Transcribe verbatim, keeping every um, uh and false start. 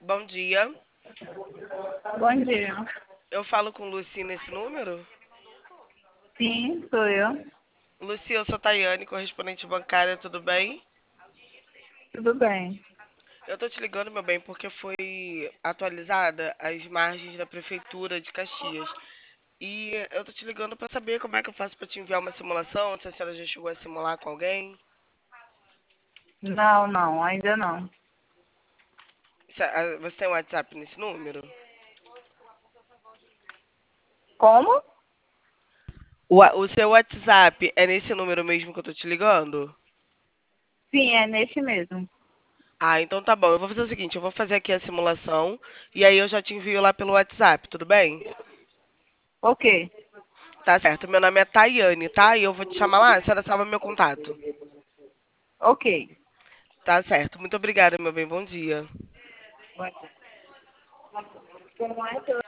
Bom dia. Bom dia. Eu falo com Luci nesse número? Sim, sou eu. Luci, eu sou Tayane, correspondente bancária, tudo bem? Tudo bem. Eu tô te ligando, meu bem, porque foi atualizada as margens da prefeitura de Caxias. E eu tô te ligando pra saber como é que eu faço pra te enviar uma simulação, se a senhora já chegou a simular com alguém. Não, não, ainda não. Se- ah, Você tem um WhatsApp nesse número? Como? O, wa- o seu WhatsApp é nesse número mesmo que eu tô te ligando? Sim, é neste mesmo. Ah, então tá bom. Eu vou fazer o seguinte, eu vou fazer aqui a simulação e aí eu já te envio lá pelo WhatsApp, tudo bem? Ok, Tá certo. Meu nome é Tayane, tá? E eu vou te chamar lá, a senhora salva meu contato. ok. Tá certo. Muito obrigada, meu bem. Bom dia. Como é que